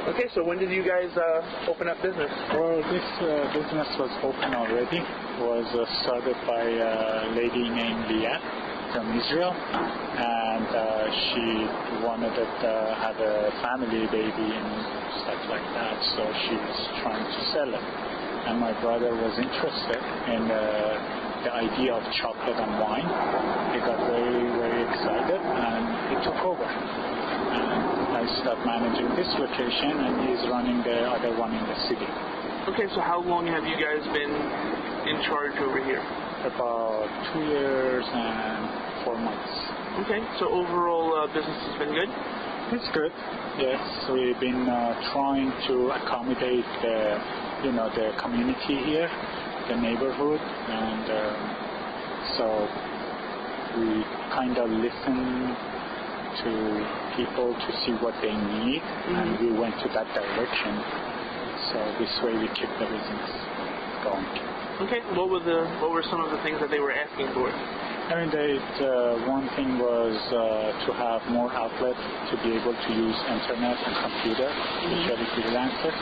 Okay, so when did you guys open up business? Well, this business was open already. It was started by a lady named Liat from Israel, and she wanted to have a family baby and stuff like that, so she was trying to sell it. And my brother was interested in the idea of chocolate and wine. He got very, very excited, and he took over. And I started managing this location, and he's running the other one in the city. Okay, so how long have you guys been in charge over here? About 2 years and 4 months. Okay, so overall business has been good? It's good. Yes, we've been trying to accommodate the community here, the neighborhood, and so we kind of listen to people to see what they need, and we went to that direction. So this way we keep the business going. Okay, what were some of the things that they were asking for? I mean, one thing was to have more outlets to be able to use internet and computer, especially freelancers.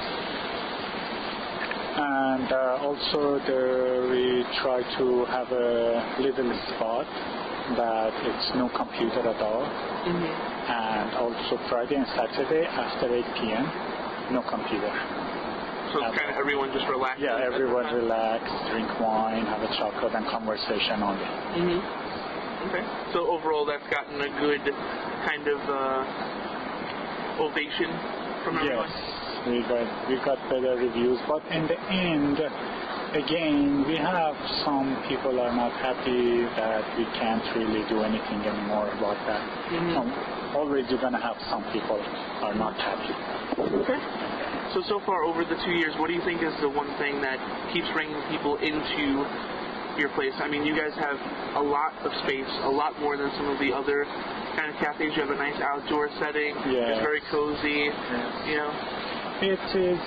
And also we try to have a little spot that it's no computer at all. And also Friday and Saturday after 8 p.m., no computer. So kind of everyone just relax? Yeah, everyone relax, drink wine, have a chocolate, and conversation only. Okay. So overall, that's gotten a good kind of ovation from everyone? Yes, we got better reviews, but in the end, again, we have some people are not happy that we can't really do anything anymore about that. Always you're going to have some people are not happy. Okay. So far over the 2 years, what do you think is the one thing that keeps bringing people into your place? I mean, you guys have a lot of space, a lot more than some of the other kind of cafes. You have a nice outdoor setting. It's very cozy. You know. It is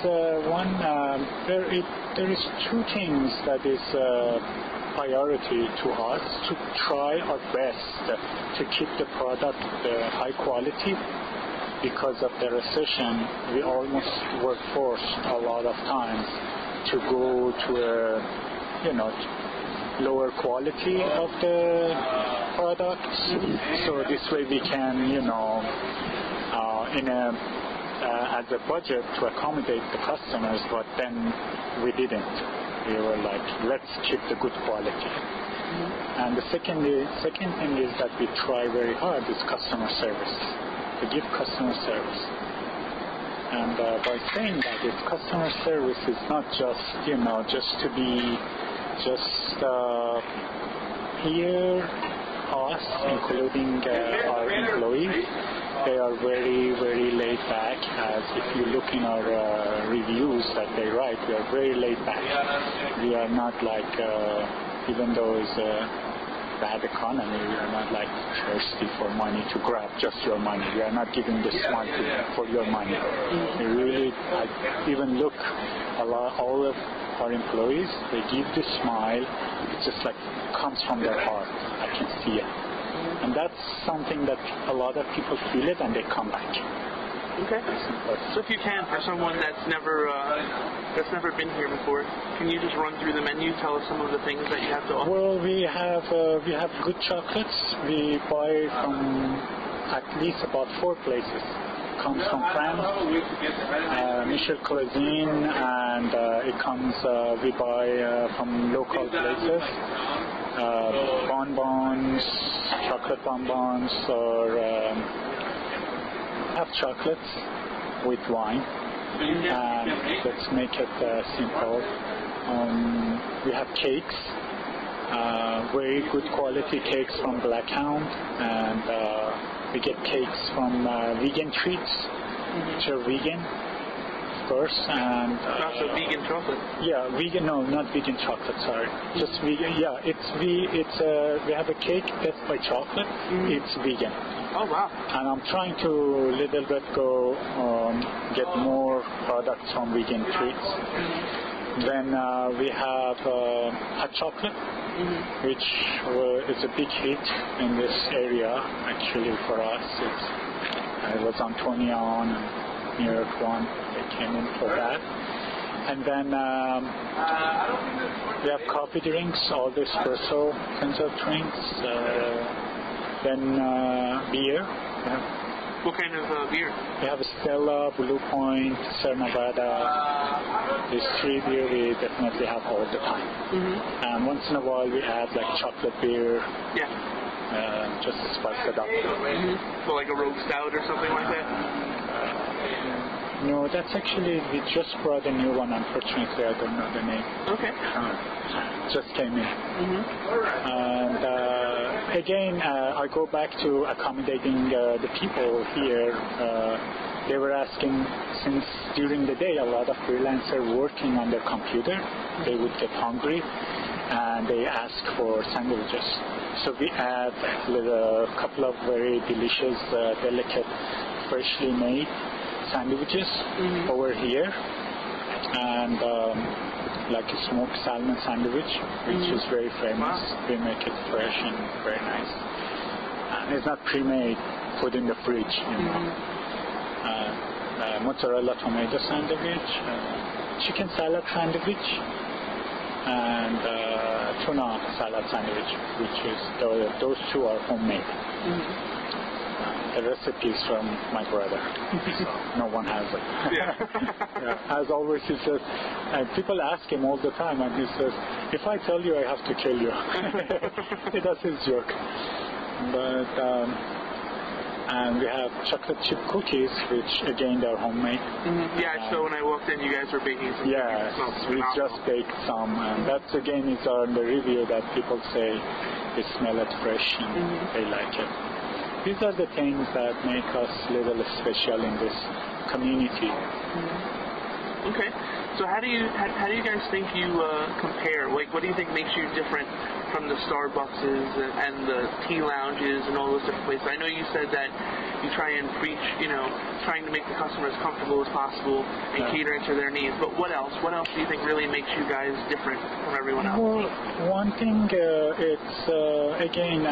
there is two things that is priority to us, to try our best to keep the product high quality. Because of the recession, we almost were forced a lot of times to go to a lower quality of the products. So this way we can as a budget to accommodate the customers, but then we didn't. We were like, let's keep the good quality. And the second thing is that we try very hard is customer service, to give customer service. And by saying that, it's customer service is not just just to be here, us, including our employees. They are very, very laid back. As if you look in our reviews that they write, we are very laid back. We are not like, even though it's a bad economy, we are not like thirsty for money to grab just your money. We are not giving this money for your money. We really, even look, all of our employees, they give the smile. It's just like comes from their heart. I can see it. And that's something that a lot of people feel it and they come back. Okay. So if you can, for someone that's never been here before, can you just run through the menu, tell us some of the things that you have to offer? Well, we have good chocolates. We buy from at least about 4 places. Comes from France, Michel Cuisine, and it comes, we buy from local places, bonbons, chocolate bonbons, or half chocolates with wine, and let's make it simple. We have cakes, very good quality cakes from Black Hound, and we get cakes from vegan treats, which are vegan, of course, and also vegan chocolate. Yeah, vegan. No, not vegan chocolate. Sorry, just vegan. Yeah, we have a cake that's by chocolate. It's vegan. Oh wow! And I'm trying to little bit go get more products from vegan treats. Then we have hot chocolate, which is a big hit in this area. Actually, for us, it was Antonion, New York one. They came in for that. And then we have coffee drinks, all the espresso kinds of drinks. Then beer. What kind of beer? We have Stella, Blue Point, Sierra Nevada. These three beer we definitely have all the time. Mm-hmm. And once in a while we add like chocolate beer. Yeah. Just to spice it up. Mm-hmm. So like a rogue stout or something like that? No, that's actually, we just brought a new one. Unfortunately, I don't know the name. Okay. Just came in. Mm-hmm. And again, I go back to accommodating the people here. They were asking, since during the day a lot of freelancers working on their computer, they would get hungry and they ask for sandwiches. So we add a couple of very delicious, delicate, freshly made sandwiches over here, and like a smoked salmon sandwich, which is very famous. Wow. We make it fresh and very nice. And it's not pre-made, put in the fridge, you know. Mozzarella tomato sandwich, chicken salad sandwich, and tuna salad sandwich, which is those two are homemade. The recipe is from my brother, so no one has it. Yeah. As always, he says, and people ask him all the time, and he says, if I tell you, I have to kill you. That's his joke. But and we have chocolate chip cookies, which again they're homemade. Yeah, so when I walked in, you guys were baking some. Yeah, we just baked some, and that's again is on the review that people say they smell it fresh and they like it. These are the things that make us a little special in this community. Okay, so how do you guys think you compare? Like, what do you think makes you different from the Starbuckses and the tea lounges and all those different places? I know you said that you try and preach, trying to make the customer as comfortable as possible and catering to their needs. But what else? What else do you think really makes you guys different from everyone else? Well, one thing, it's, again,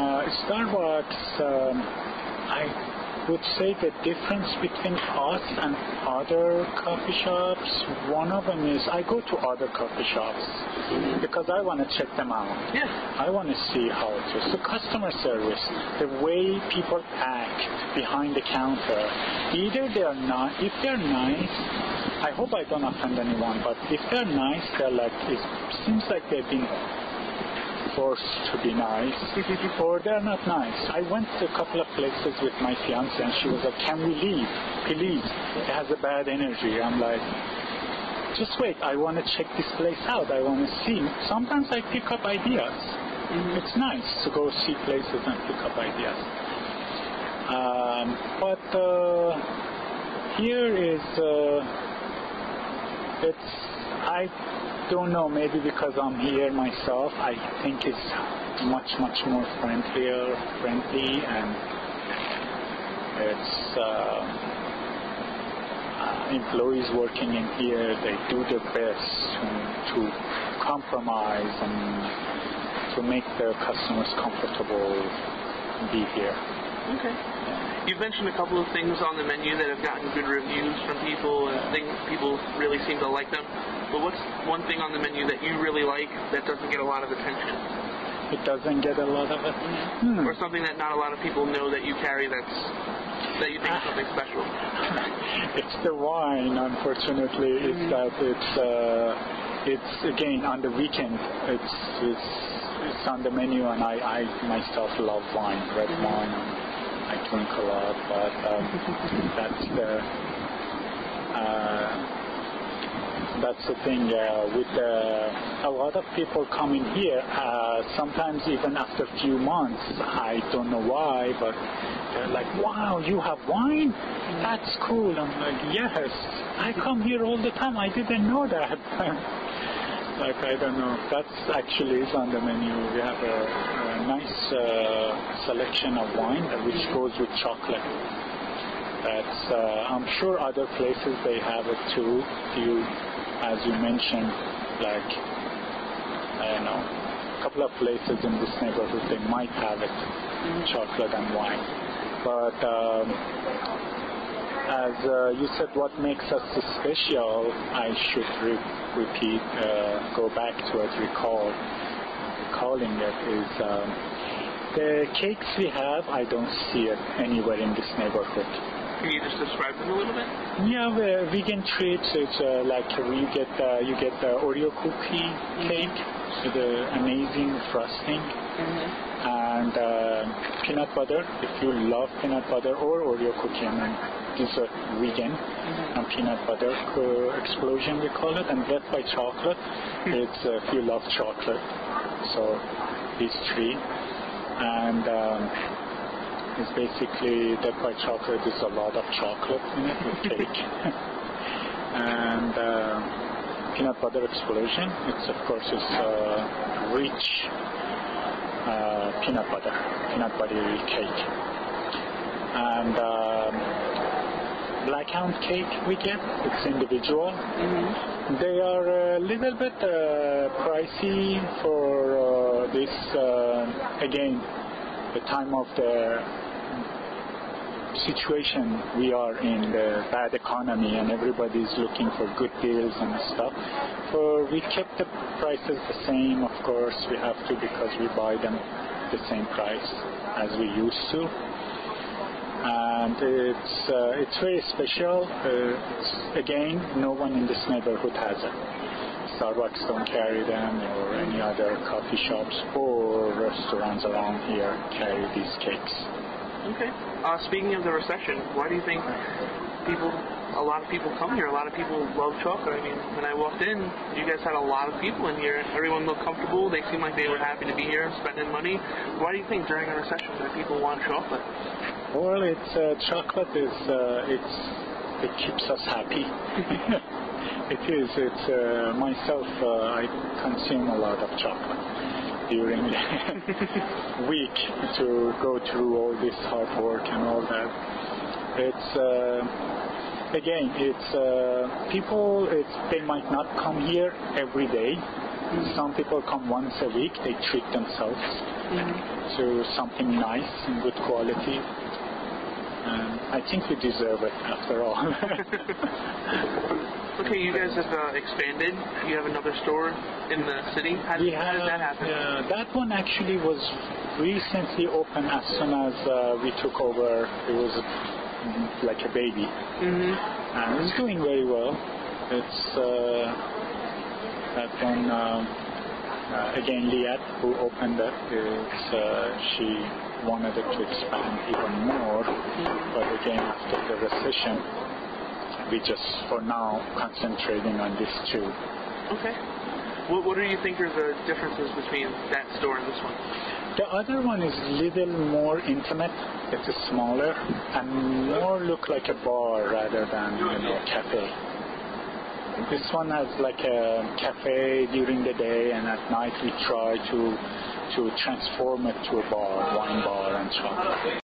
Starbucks, I would say the difference between us and other coffee shops, one of them is I go to other coffee shops because I want to check them out. Yeah. I want to see how it is. The customer service, the way people act behind the counter, either they are not, if they're nice, I hope I don't offend anyone, but if they're nice, they're like, it seems like they've been forced to be nice, or they're not nice. I went to a couple of places with my fiance and she was like, can we leave? Please. It has a bad energy. I'm like, just wait. I want to check this place out. I want to see. Sometimes I pick up ideas. It's nice to go see places and pick up ideas. But here is, I don't know, maybe because I'm here myself, I think it's much more friendly, and it's employees working in here, they do their best to compromise and to make their customers comfortable be here. Okay. You've mentioned a couple of things on the menu that have gotten good reviews from people and things people really seem to like them. But what's one thing on the menu that you really like that doesn't get a lot of attention? It doesn't get a lot of attention? Or something that not a lot of people know that you carry that you think is something special? It's the wine, unfortunately. It's that it's again on the weekend. It's on the menu, and I myself love wine, red wine. I drink a lot, but that's the thing. With a lot of people coming here, sometimes even after a few months, I don't know why, but they're like, "Wow, you have wine? That's cool." I'm like, "Yes, I come here all the time. I didn't know that." Like, I don't know. That's actually is on the menu. We have a nice selection of wine which goes with chocolate. That's I'm sure other places they have it too. As you mentioned, like, I don't know, a couple of places in this neighborhood they might have it, chocolate and wine. But As you said, what makes us special, I should repeat, go back to it, recalling it, is the cakes we have, I don't see it anywhere in this neighborhood. Can you just describe them a little bit? Yeah, vegan treats. It's like you get the Oreo cookie cake with the amazing frosting, and peanut butter. If you love peanut butter or Oreo cookie, I mean, these are vegan, and peanut butter explosion we call it, and Death by Chocolate. It's if you love chocolate. So these three, and it's basically Death by Chocolate is a lot of chocolate in it with cake. And peanut butter explosion, it's of course is rich peanut buttery cake. And Blackhound cake we get, it's individual. They are a little bit pricey for this, again, the time of the situation we are in, the bad economy, and everybody's looking for good deals and stuff. So we kept the prices the same, of course we have to, because we buy them the same price as we used to. And it's very special. Again, no one in this neighborhood has it. Starbucks don't carry them, or any other coffee shops or restaurants around here carry these cakes. Okay. Speaking of the recession, why do you think a lot of people come here? A lot of people love chocolate. I mean, when I walked in, you guys had a lot of people in here. Everyone looked comfortable. They seemed like they were happy to be here, spending money. Why do you think during a recession that people want chocolate? Well, it's chocolate is it keeps us happy. It is. It's myself. I consume a lot of chocolate during the week to go through all this hard work and all that. It's again, it's people. They might not come here every day. Some people come once a week. They treat themselves to something nice and good quality. I think we deserve it after all. Okay, you guys have expanded. You have another store in the city. How did that happen? That one actually was recently opened as soon as we took over. It was like a baby. And it's doing very well. It's that one, again, Liat, who opened it, she wanted it to expand even more, but again, after the recession, we just, for now, concentrating on these two. Okay. What do you think are the differences between that store and this one? The other one is a little more intimate. It's smaller and more look like a bar rather than a cafe. This one has like a cafe during the day, and at night we try to transform it to a bar, wine bar and chocolate.